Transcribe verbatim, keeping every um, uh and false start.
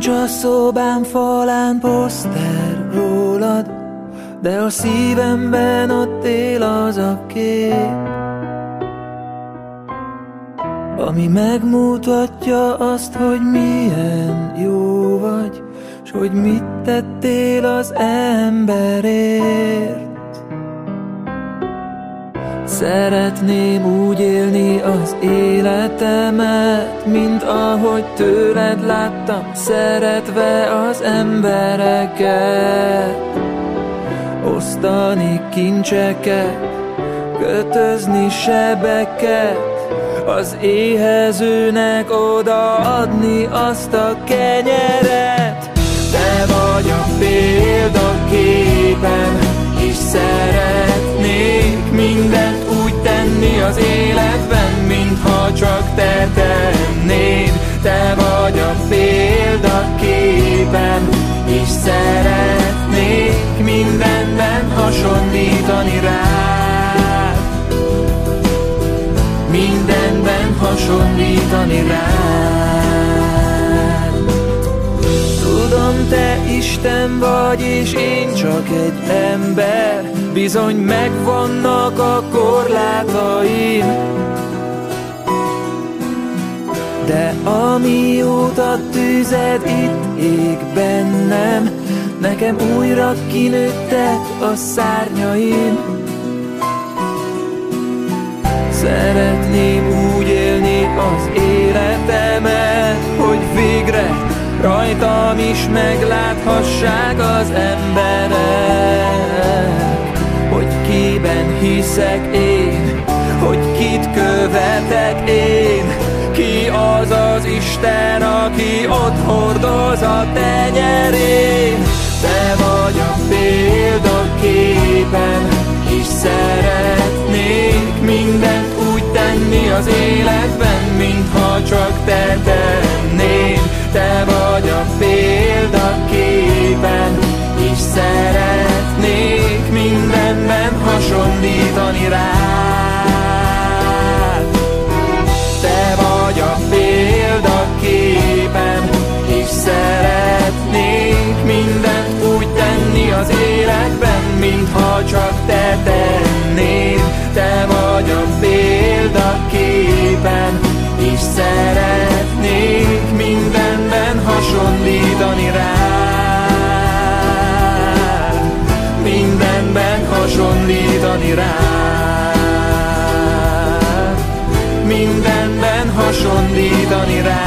Nincs a szobám falán poszter rólad, de a szívemben ott él az a kép, ami megmutatja azt, hogy milyen jó vagy, s hogy mit tettél az emberért. Szeretném úgy élni az életemet, mint ahogy tőled láttam, szeretve az embereket. Osztani kincseket, kötözni sebeket, az éhezőnek odaadni azt a kenyeret. Te vagy a példaképem, és szeretnék mindent úgy tenni az életben, mintha csak te tennéd. Te vagy a példaképem, és szeretnék mindenben hasonlítani rád, mindenben hasonlítani rád. Tudom, te Isten vagy, és én csak egy ember, bizony megvannak a korlátaim, de amióta tűzed itt ég bennem, nekem újra kinőttek a szárnyaim. Szeretném úgy élni az életemet, hogy végre rajtam is megláthassák az emberek, hogy kiben hiszek én, hogy kit követek én, ki az az Isten, aki ott hordoz a tenyerén. Te vagy a példaképem, és szeretnék mindent úgy tenni az életben, mintha csak te tennéd. Te vagy a példaképem, és szeretnék mindenben hasonlítani rád. Te vagy a példaképem, és szeretnék mindent úgy tenni az életben, mintha csak te tennéd. Te vagy a példaképem, és szeretnék mindenben hasonlítani rád, mindenben hasonlítani rád, mindenben hasonlítani rád.